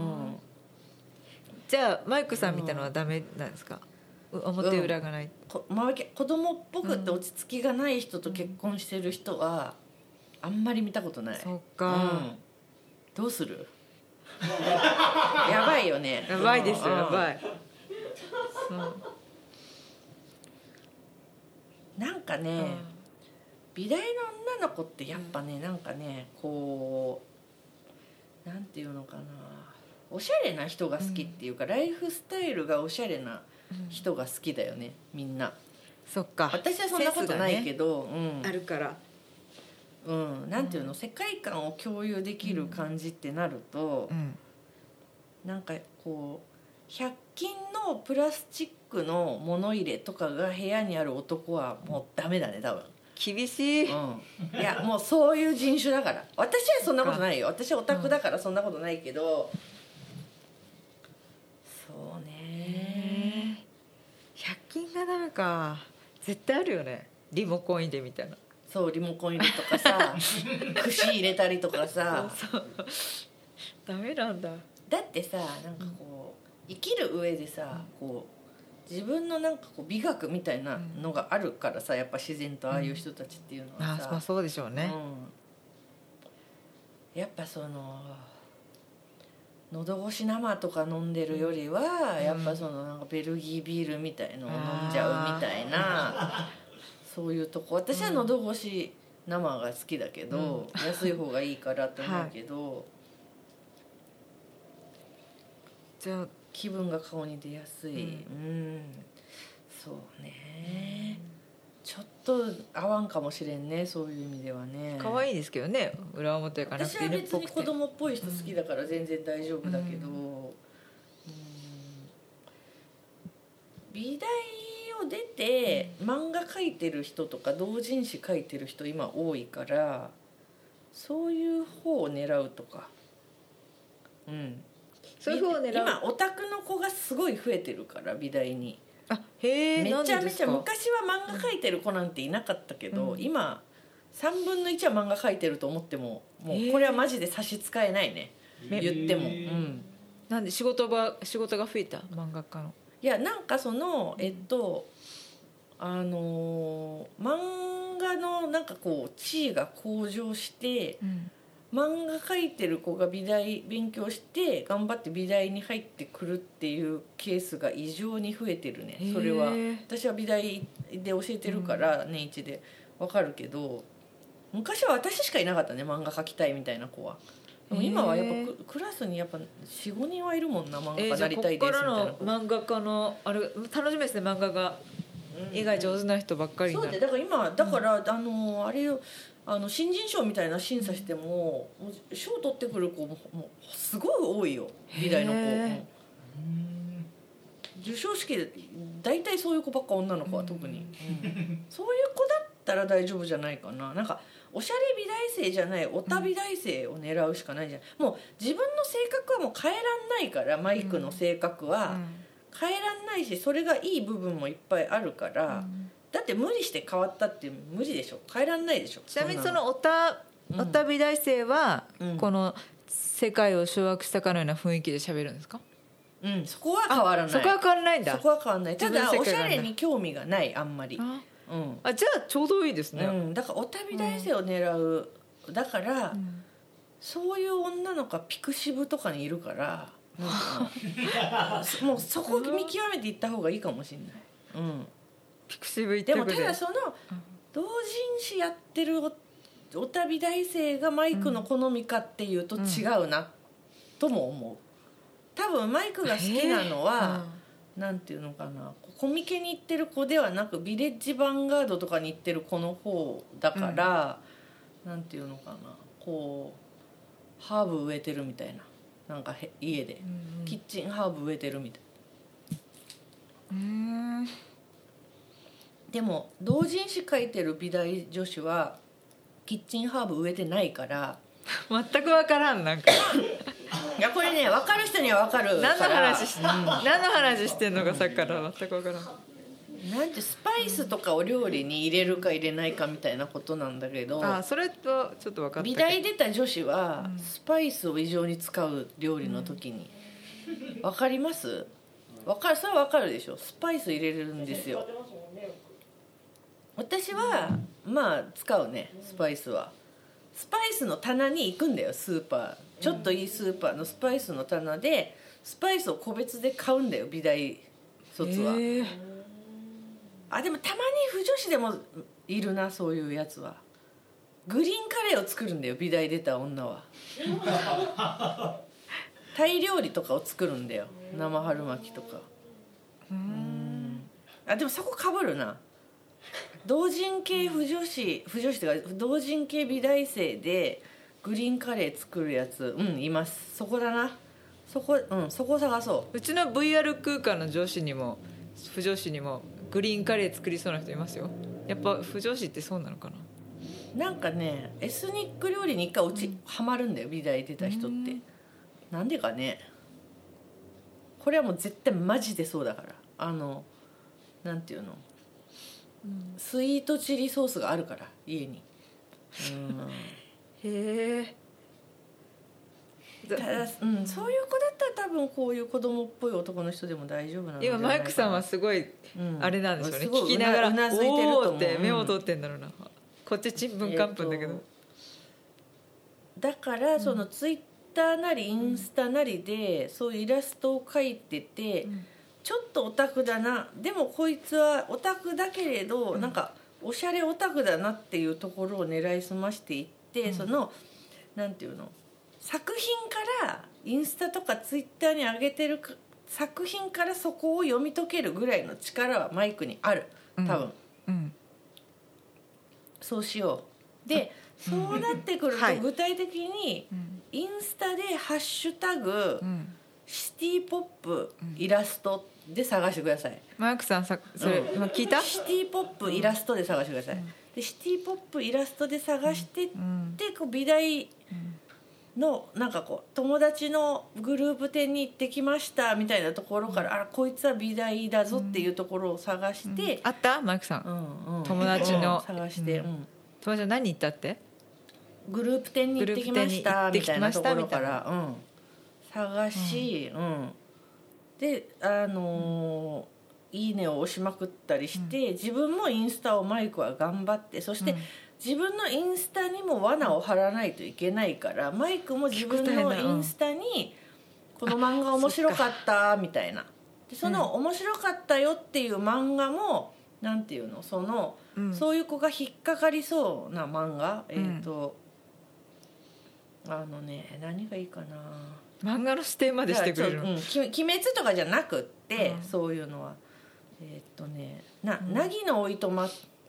じゃあマイクさんみたいなのはダメなんですか、表裏がない、 子供っぽくって落ち着きがない人と結婚してる人はあんまり見たことない。 そっか、 どうするやばいよね。 やばいですよ、やばい。 なんかね、美大の女の子ってやっぱね、なんかねこうなんていうのかな、おしゃれな人が好きっていうか、ライフスタイルがおしゃれな人が好きだよね、みんな。 そっか、 私はそんなことないけど、 あるから、 なんていうの、世界観を共有できる感じってなると、なんかこう100均のプラスチックの物入れとかが部屋にある男はもうダメだね、多分。 厳しい、 いやもうそういう人種だから。私はそんなことないよ、私はオタクだからそんなことないけど、そうね、 100均がダメか。絶対あるよね、リモコン入れみたいな。 そう、リモコン入れとかさ串入れたりとかさそうダメなんだ。 だってさ、なんかこう生きる上でさ、こう自分のなんかこう美学みたいなのがあるからさ、やっぱ自然とああいう人たちっていうのはさ、 そうでしょうね、 やっぱその喉越し生とか飲んでるよりは、やっぱそのなんかベルギービールみたいのを飲んじゃうみたいな、そういうとこ。私は喉越し生が好きだけど、安い方がいいからと思うけど、 じゃあ気分が顔に出やすい、そうね、ちょっと合わんかもしれんね、そういう意味ではね。 可愛いですけどね、裏表がなく私ては別に子供っぽい人好きだから全然大丈夫だけど、美大をを出て漫画描いてる人とか同人誌描いてる人今多いから、そういう方を狙うとか、 そういう方を狙う。 今オタクの子がすごい増えてるから美大に。 へえ。 めちゃめちゃなんでですか。 昔は漫画描いてる子なんていなかったけど、今3分の1は漫画描いてると思ってももうこれはマジで差し支えないね、言っても、 なんで仕事が増えた漫画家の。 いやなんかその漫画のなんかこう地位が向上して、漫画描いてる子が美大勉強して頑張って美大に入ってくるっていうケースが異常に増えてるね。それは私は美大で教えてるから年一で分かるけど、昔は私しかいなかったね、漫画描きたいみたいな子は。でも今はやっぱクラスにやっぱ 4,5 人はいるもんな、漫画家なりたいですみたいな子。 じゃあここからの漫画家のあれ楽しみですね。漫画が絵が上手な人ばっかりになる。 そうでだから今だから、あれよ、新人賞みたいな審査しても賞取ってくる子もすごい多いよ、美大の子。授賞式で大体そういう子ばっか、女の子は特に、そういう子だったら大丈夫じゃないかな。なんかおしゃれ美大生じゃないオタ美大生を狙うしかないじゃん。もう自分の性格はもう変えらんないから、マイクの性格は変えらんないし、それがいい部分もいっぱいあるから、だって無理して変わったって無理でしょ、変えらんないでしょ。 ちなみにそのオタ美大生は、この世界を掌握したかのような雰囲気で喋るんですか？ そこは変わらない。 そこは変わらないんだ。 そこは変わらない。ただおしゃれにに興味がない、あんまり。 じゃあちょうどいいですね。 だからオタ美大生を狙う、だから、そういう女の子はピクシブとかにいるから、もうそこを見極めていった方がいいかもしれない。 ピクシブ行ってくれ。 でもただその同人誌やってるオタ美大生がマイクの好みかっていうと違うなとも思う。多分マイクが好きなのは、なんていうのかな、コミケに行ってる子ではなくビレッジヴァンガードとかに行ってる子の方だから、なんていうのかな、こうハーブ植えてるみたいな、なんか家で、キッチンハーブ植えてるみたいな。でも同人誌書いてる美大女子はキッチンハーブ植えてないから全く分からん。なんかいやこれね、分かる人には分かるから。 何の話してんのかさっきから全く分からん。 なんてスパイスとかを料理に入れるか入れないかみたいなことなんだけど、 それとちょっと分かったけど、 美大出た女子はスパイスを異常に使う、料理の時に。分かります？分かる、それは分かるでしょ。スパイス入れるんですよ。私はまあ使うね、スパイスは。スパイスの棚に行くんだよ、スーパー。ちょっといいスーパーのスパイスの棚でスパイスを個別で買うんだよ、美大卒は。でもたまに腐女子でもいるな、そういうやつは。グリーンカレーを作るんだよ、美大出た女は。タイ料理とかを作るんだよ、生春巻きとか。でもそこかぶるな。同人系腐女子っていうか同人系美大生でグリーンカレー作るやつ、います。そこだな、そこ探そう。 うちの VR 空間の上司にも腐女子にもグリーンカレー作りそうな人いますよ。やっぱ腐女子ってそうなのかな。 なんかね、エスニック料理に一回ハマるんだよ、美大出た人って。なんでかね。これはもう絶対マジでそうだから。なんていうの、スイートチリソースがあるから家に。 へえ。 ただ、そういう子だったら多分こういう子供っぽい男の人でも大丈夫なんじゃないかな。 今マイクさんはすごい、あれなんでしょうね、 すごい聞きながらうなずいてると思うおーって目を通ってんだろうな。こっちちんぷんかんぷんだけど、 だからそのツイッターなりインスタなりでそういうイラストを描いてて、ちょっとオタクだな、でもこいつはオタクだけれど、なんかおしゃれオタクだなっていうところを狙いすましていって、そのなんていうの、作品からインスタとかツイッターに上げてる作品からそこを読み解けるぐらいの力はマイクにある、多分。そうしよう。で、そうなってくると具体的にインスタでハッシュタグ、 シティポップイラストで探してください。 マイクさんそれ、今聞いた？ シティポップイラストで探してください。でシティポップイラストで探してって、こう美大のなんかこう友達のグループ展に行ってきましたみたいなところから、あ、こいつは美大だぞっていうところを探して、 あったマイクさん、友達の、 探して、 友達は何行ったって？ グループ展に行ってきましたみたいなところから、探し、でいいねを押しまくったりして、自分もインスタをマイクは頑張って、そして、自分のインスタにも罠を張らないといけないから、マイクも自分のインスタにこの漫画面白かったみたいな、でその面白かったよっていう漫画もなんていうの、そういう子が引っかかりそうな漫画、何がいいかな、 漫画の指定までしてくれるの？ 鬼滅とかじゃなくって、そういうのは凪のおいとま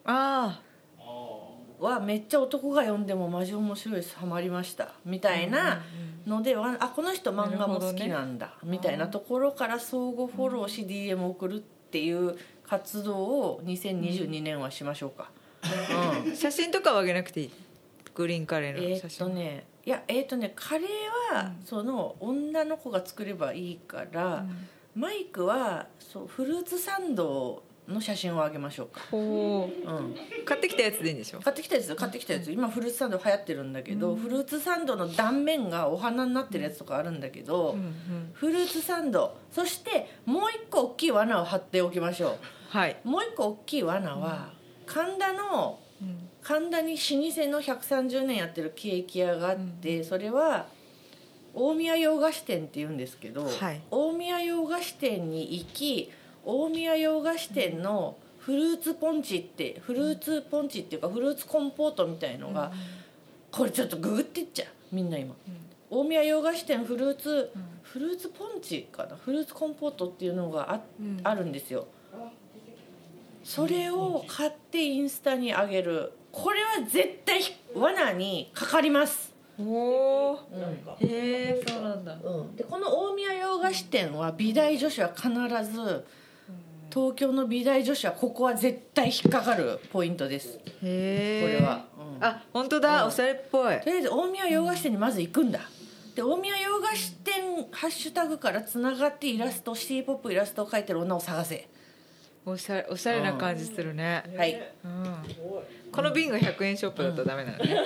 はめっちゃ男が読んでもマジ面白いです、ハマりましたみたいなので、あ、この人漫画も好きなんだみたいなところから相互フォローし DM を送るっていう活動を2022年はしましょうか。 写真とかはあげなくていい？グリーンカレーの写真。 カレーはその女の子が作ればいいから、マイクはフルーツサンドの写真をあげましょうか。 買ってきたやつでいいんでしょ？買ってきたやつ、今フルーツサンド流行ってるんだけど、フルーツサンドの断面がお花になってるやつとかあるんだけど、フルーツサンド、そしてもう一個大きい罠を張っておきましょう。もう一個大きい罠は、神田に老舗の130年やってるケーキ屋があって、それは大宮洋菓子店っていうんですけど、大宮洋菓子店に行き、大宮洋菓子店のフルーツポンチっていうかフルーツコンポートみたいのが、これちょっとググってっちゃうみんな今、大宮洋菓子店フルーツポンチかな、フルーツコンポートっていうのがあるんですよ。それを買ってインスタに上げる。これは絶対罠にかかります。 そうなんだ。 でこの大宮洋菓子店は美大女子は必ず、東京の美大女子はここは絶対引っかかるポイントです。これは、 あ、本当だ、おしゃれっぽい。 とりあえず大宮洋菓子店にまず行くんだ。で大宮洋菓子店ハッシュタグからつながってイラスト、シティポップイラストを描いてる女を探せ。 おしゃれな感じするね。 はい、 この瓶が100円ショップだとダメなのね。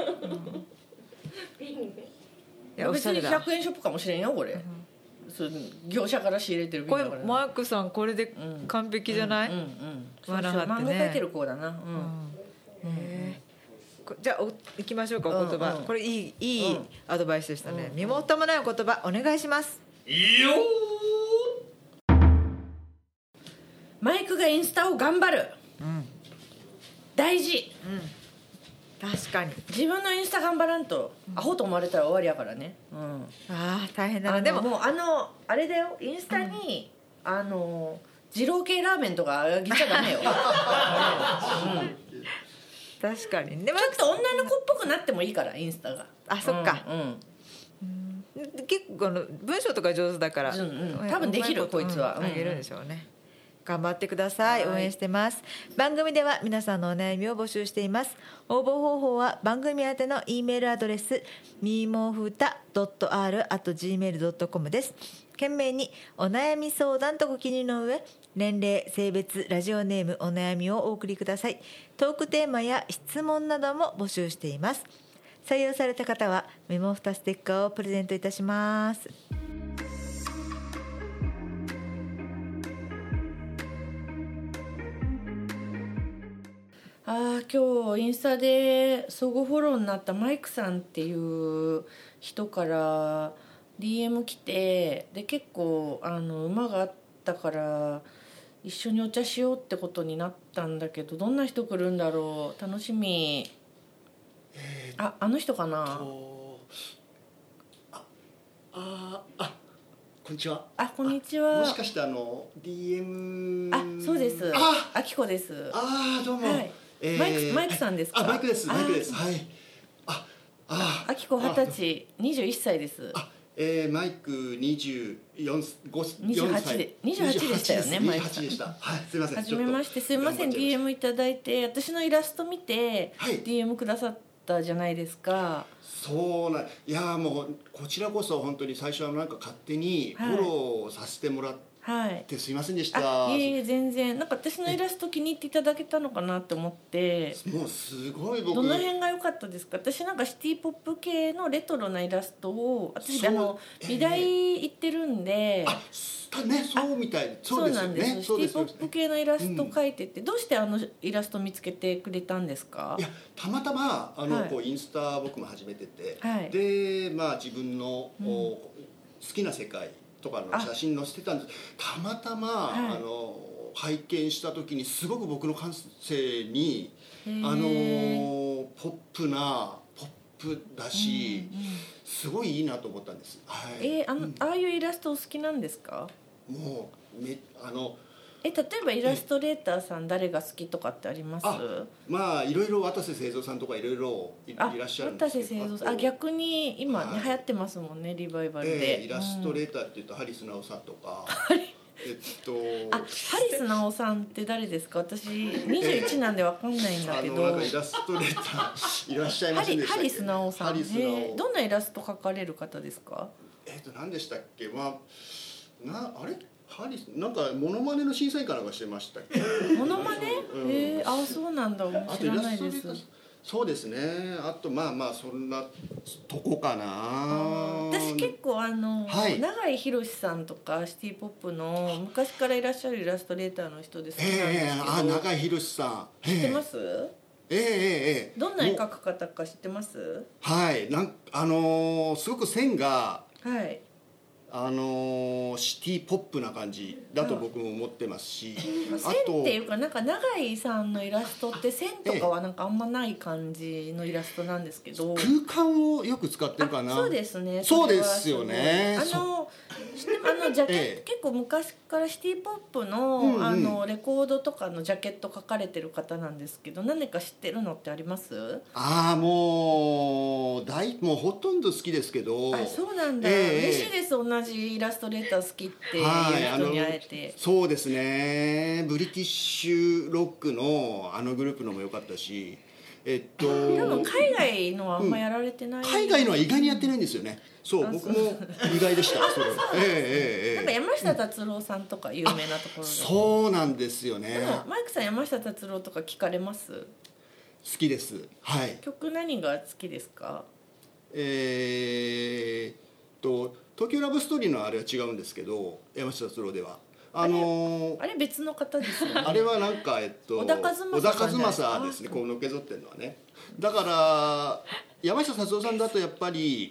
いや別に100円ショップかもしれんよこれ、業者から仕入れてる瓶だから、 これマークさんこれで完璧じゃない？ 笑ってね、漫画描いてる子だな。 じゃあ行きましょうか。お言葉、これいいアドバイスでしたね。身も蓋もないお言葉お願いします。 いいよ。 マイクがインスタを頑張る、大事、 確かに自分のインスタ頑張らんと、アホと思われたら終わりやからね。 大変だな。でももうあれだよ、インスタに、二郎系ラーメンとかあげちゃダメよ。 確かに。でもちょっと女の子っぽくなってもいいからインスタが。 そっか。結構文章とか上手だから、 多分できるこいつは。 あげるんでしょうね。頑張ってください。応援してます。番組では皆さんのお悩みを募集しています。応募方法は番組宛ての E メールアドレスみもふた .r@gmail.com です。懸命にお悩み相談とご記入の上、年齢、性別、ラジオネーム、お悩みをお送りください。トークテーマや質問なども募集しています。採用された方はメモフタステッカーをプレゼントいたします。 今日インスタで相互フォローになったマイクさんっていう人から DM 来て、で結構馬があったから一緒にお茶しようってことになったんだけど、どんな人来るんだろう、楽しみ。あの人かな。 こんにちは。 こんにちは。 もしかしてDM。 そうです。あきこです。 どうも。 はい、マイクさんですか。 マイクです。はい。 あきこ20歳、21歳です。 マイク24 28でしたよねマイクさん 28でした。はい、すいません。 はじめまして、すいません DM いただいて、私のイラスト見て、 はい DM くださったじゃないですか。 そうなん、いやもうこちらこそ本当に最初はなんか勝手にフォローさせてもらっはいてすいませんでした。 いえいえ全然、なんか私のイラスト気に入っていただけたのかなって思って。 もうすごい僕どの辺が良かったですか？私なんかシティポップ系のレトロなイラストを、私美大行ってるんで、 ね、そうみたい。 そうなんです。シテそうですィポップ系のイラスト描いてて、どうしてイラスト見つけてくれたんですか？ いや、たまたまはいこうインスタ僕も始めてて、 はいでまあ自分の好きな世界とかの写真載せてたんです。たまたまはい拝見した時にすごく僕の感性にへーポップだし、すごいいいなと思ったんです。はい。 ああいうイラストお好きなんですか？ もう例例えばイラストレーターさん誰が好きとかってあります？ まあいろいろ渡瀬製造さんとかいろいろいらっしゃるんで渡すけど、 瀬製造さん、逆に今ね、 はい流行ってますもんね、リバイバルで、 イラストレーターっていうとハリス直さんとかハリス直さんって誰ですか？私21なんで分かんないんだけど、 なんかイラストレーターいらっしゃいませんでしたっけ？ ハリス直さん、 ハリス直どんなイラスト描かれる方ですか？ 何でしたっけ？あれハリスなんかモノマネの審査員かなんかしてましたっけ？ モノマネ？そうなんだ、 あと知らないです。 そうですね。あとまあそんなとこかな。 私結構はい永井博さんとかシティポップの昔からいらっしゃるイラストレーターの人で好きなんですけど、 永井博さん知ってます？どんな絵描く方か知ってます？ はい、すごく線がはい。 シティポップな感じだと僕も思ってますし、 線っていうか、なんか永井さんのイラストって線とかはなんかあんまない感じのイラストなんですけど、 空間をよく使ってるかな。 そうですね。 そうですよね。 ジャケット、結構昔からシティポップの、レコードとかのジャケット書かれてる方なんですけど、何か知ってるのってあります？ もうほとんど好きですけど。 そうなんだ。嬉しいです。同じイラストレーター好きっていう人に会えて。 そうですね。ブリティッシュロックのグループのも良かったし、 多分海外のはあんまやられてない。 海外のは意外にやってないんですよね。そう僕も意外でした。 なんか山下達郎さんとか有名なところで。 そうなんですよね。 マイクさん山下達郎とか聞かれます？好きです。はい。 曲何が好きですか？ 東京ラブストーリーのあれは違うんですけど、山下達郎ではあれ別の方ですよね。 あれはなんか小田和正ですね。こうのけぞってるのはね。だから山下達郎さんだとやっぱり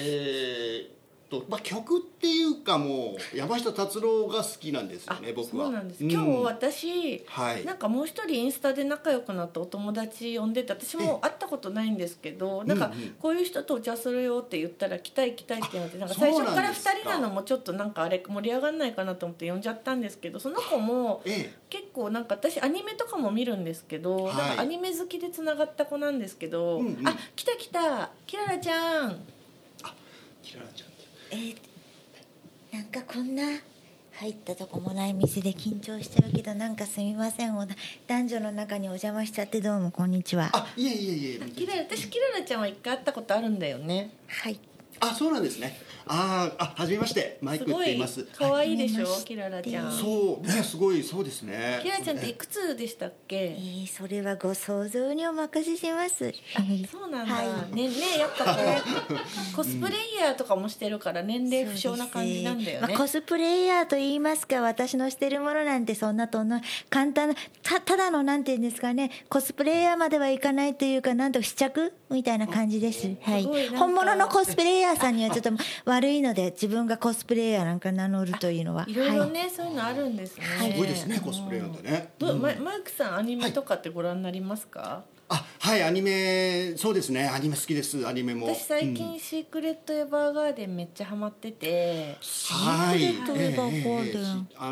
曲っていうかもう山下達郎が好きなんですよね、僕は。 そうなんです。今日私、なんかもう一人インスタで仲良くなったお友達呼んでて、私も会ったことないんですけど、なんかこういう人とお茶するよって言ったら来たいってなって、なんか最初から2人なのもちょっとなんかあれ盛り上がんないかなと思って呼んじゃったんですけど、その子も結構なんか私アニメとかも見るんですけど、なんかアニメ好きでつながった子なんですけど、来たキララちゃん。 キララちゃん。 なんかこんな入ったとこもない店で緊張してるけど、なんかすみません、男女の中にお邪魔しちゃって。どうもこんにちは。 いえ私キララちゃんは一回会ったことあるんだよね。 はい。 そうなんですね。はじめまして、マイクって言います。 可愛いでしょ、キララちゃん。 そうね、すごいそうですね。 キララちゃんっていくつでしたっけ？ それはご想像にお任せします。 そうなんだ。ねやっぱこうコスプレイヤーとかもしてるから年齢不詳な感じなんだよね。 コスプレイヤーと言いますか、私のしてるものなんてそんな簡単なただのなんていうんですかね、コスプレイヤーまではいかないというか、なんと試着みたいな感じです。はい。本物のコスプレイヤーさんにはちょっと悪いので、自分がコスプレイヤーなんか名乗るというのは。 いろいろね、そういうのあるんですね。 すごいですね、コスプレイヤーってね。 マイクさんアニメとかってご覧になりますか？ はい、アニメそうですね、アニメ好きです。アニメも私最近シークレットエヴァーガーデンめっちゃハマってて。 シークレットエヴァーガーデ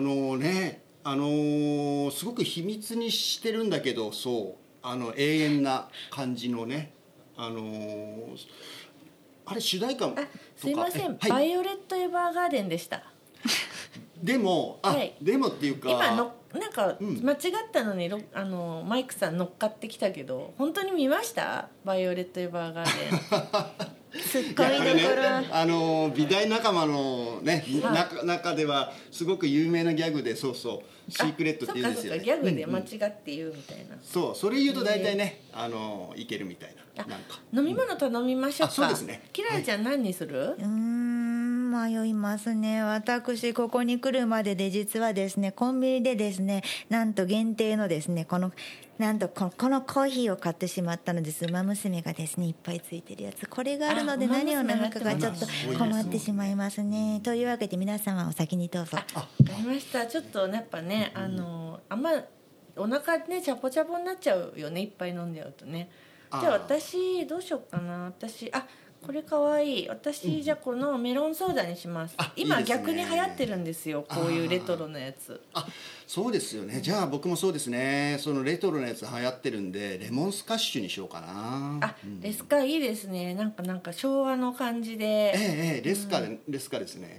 ンすごく秘密にしてるんだけど、永遠な感じのね、 あれ主題歌とかすいません、 はい、 バイオレット・エヴァーガーデンでした。 でもはい、 でもっていうか今のなんか間違ったのにマイクさん乗っかってきたけど、本当に見ましたバイオレット・エヴァーガーデン。 すっごいところ。 美大仲間のね、 は中ではすごく有名なギャグで、そうそうシークレットって言うんですよね。 ギャグで間違って言うみたいな、 そうそれ言うと大体ね、いけるみたいな。なんか飲み物頼みましょうか。 そうですね。 キララちゃん何にする？ 迷いますね。私ここに来るまでで実はですね、コンビニでですね、なんと限定のですね、このコーヒーを買ってしまったのです。馬娘がですねいっぱいついてるやつ、これがあるので何を飲むかがちょっと困ってしまいますね。というわけで皆様お先にどうぞ。 わかりました。ちょっとやっぱね、あんまお腹ねチャポチャポになっちゃうよね、いっぱい飲んじゃうとね。じゃあ私どうしようかな。これかわいい。私じゃあこのメロンソーダにします。今いいですね。 逆に流行ってるんですよ、こういうレトロなやつ。 そうですよね。じゃあ僕もそうですね、そのレトロなやつ流行ってるんでレモンスカッシュにしようかな。 レスカいいですね。なんか昭和の感じで。 レスカですね。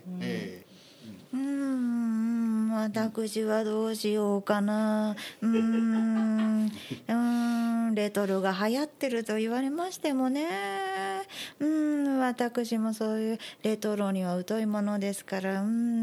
私はどうしようかな。レトロが流行ってると言われましてもね、私もそういうレトロには疎いものですから、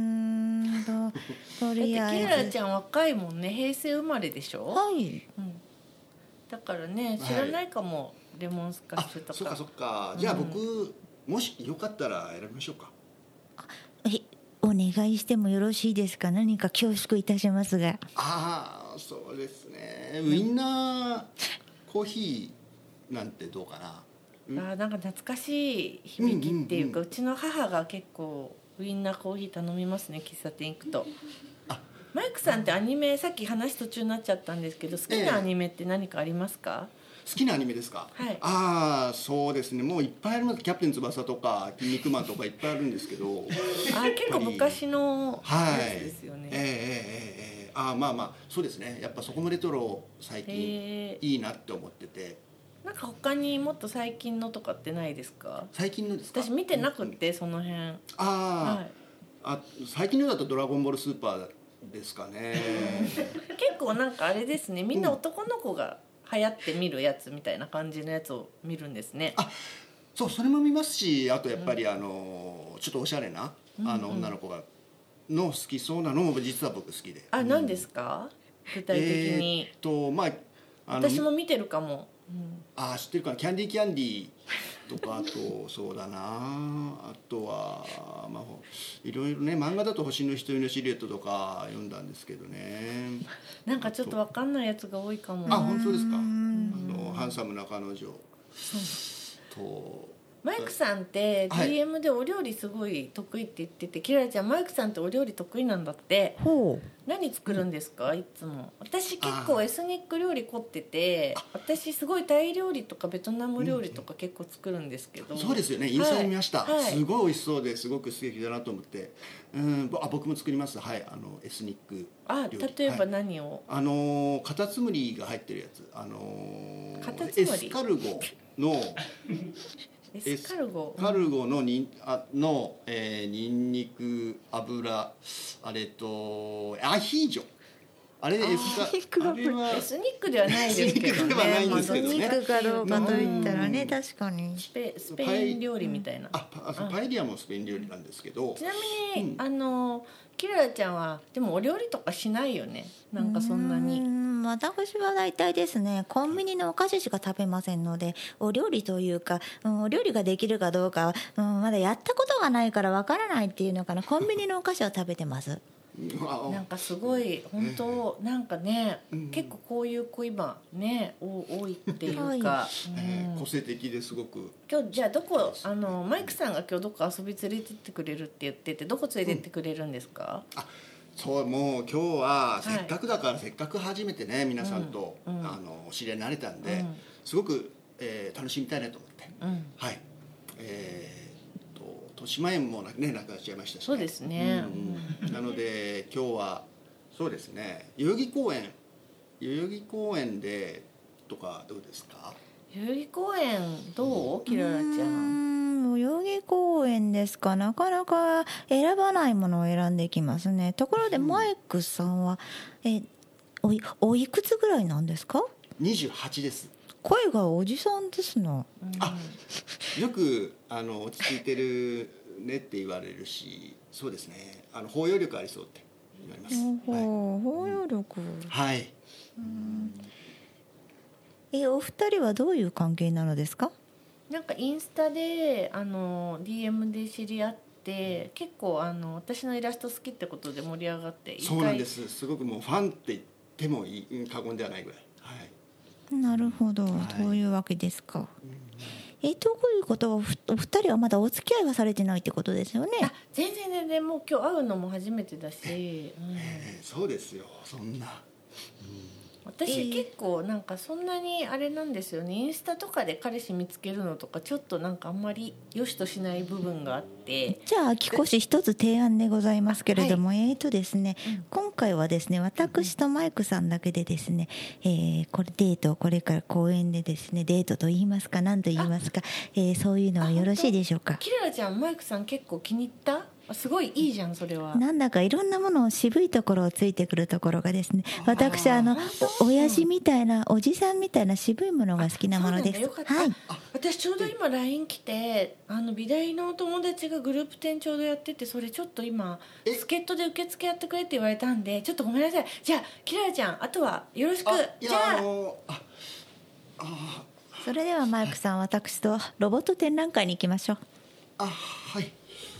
とりあえず。 だってキララちゃん若いもんね、平成生まれでしょ。 はい、 だからね知らないかも、レモンスカッシュとか。 そっか。じゃあ僕、もしよかったら選びましょうか。 お願いしてもよろしいですか。何か恐縮いたしますが。 そうですね。ウインナーコーヒーなんてどうかな。 なんか懐かしい響きっていうか、うちの母が結構ウインナーコーヒー頼みますね、喫茶店行くと。マイクさんってアニメ、さっき話途中になっちゃったんですけど、好きなアニメって何かありますか？ 好きなアニメですか？ はい。 そうですね。もういっぱいあります。キャプテン翼とか筋肉マンとかいっぱいあるんですけど。 結構昔のやつですよね。 そうですね。やっぱそこもレトロ最近いいなって思ってて。 なんか他にもっと最近のとかってないですか？ 最近のですか？ 私見てなくて、その辺。 最近のだとドラゴンボールスーパーですかね。 結構なんかあれですね。みんな男の子が流行って見るやつみたいな感じのやつを見るんですね。 そう、それも見ますし、あとやっぱりちょっとおしゃれな女の子がの好きそうなのも実は僕好きで。 何ですか？具体的に。私も見てるかも。 知ってるかな。キャンディーとか、あとそうだな、あとはいろいろね、漫画だと星の瞳のシルエットとか読んだんですけどね。 なんかちょっと分かんないやつが多いかも。 本当ですか？ハンサムな彼女と。 マイクさんって DM でお料理すごい得意って言ってて、キララちゃんマイクさんってお料理得意なんだって。何作るんですか？いつも。私結構エスニック料理凝ってて、私すごいタイ料理とかベトナム料理とか結構作るんですけど。 そうですよね。インスタで見ました。すごい美味しそうですごく素敵だなと思って。僕も作ります。エスニック料理。 例えば何を？ カタツムリが入ってるやつ。エスカルゴのエスカルゴのニンニク油、アヒージョ、あれエスニックではないですけどね。 エスニックかどうかといったらね、確かにスペイン料理みたいな。 パエリアもスペイン料理なんですけど。 ちなみにキララちゃんはでもお料理とかしないよね。なんかそんなに。 私は大体ですね、コンビニのお菓子しか食べませんので、お料理というか、お料理ができるかどうか、まだやったことがないからわからないっていうのかな。コンビニのお菓子を食べてます。 なんかすごい本当なんかね、結構こういう子今ね多いっていうか、 個性的ですごく。 今日じゃあどこマイクさんが今日どこ遊び連れてってくれるって言ってて、どこ連れてってくれるんですか？ そう、もう今日はせっかくだから、せっかく初めてね皆さんとお知り合いになれたんで、すごく楽しみたいなと思って、はい、豊島園もねなくなっちゃいましたし、 そうですね。 なので今日はそうですね、代々木公園でとかどうですか？ 代々木公園どう？キララちゃん。 代々木公園ですか。なかなか選ばないものを選んできますね。ところでマイクさんはおいくつぐらいなんですか 28です。 声がおじさんですな。 あ、よく落ち着いてるねって言われるし、そうですね、包容力ありそうって言われます。 包容力、 はい、 お二人はどういう関係なのですか。 なんかインスタでDM で知り合って、結構私のイラスト好きってことで盛り上がって、 そうなんです。すごくもうファンって言っても過言ではないぐらい。はい、 なるほど、そういうわけですか。ということはお二人はまだお付き合いはされてないってことですよね。 全然もう今日会うのも初めてだし、 そうですよ、そんな。 私結構なんかそんなにあれなんですよね。インスタとかで彼氏見つけるのとかちょっとなんかあんまり良しとしない部分があって、 じゃあ秋越一つ提案でございますけれども、ですね、今回はですね、私とマイクさんだけでですね、これデートをこれから公園でですね、デートと言いますか何と言いますか、そういうのはよろしいでしょうか。 キララちゃん、マイクさん結構気に入った？すごいいいじゃんそれは。 なんだかいろんなものを渋いところをついてくるところがですね、私親父みたいなおじさんみたいな渋いものが好きなものです。 よかった、 はい、 私ちょうど今 LINE 来て、美大のお友達がグループ展ちょうどやってて、それちょっと今助っ人で受付やってくれって言われたんで、ちょっとごめんなさい。じゃあキララちゃん、あとはよろしく。じゃあそれではマイクさん、私とロボット展覧会に行きましょう。 はい。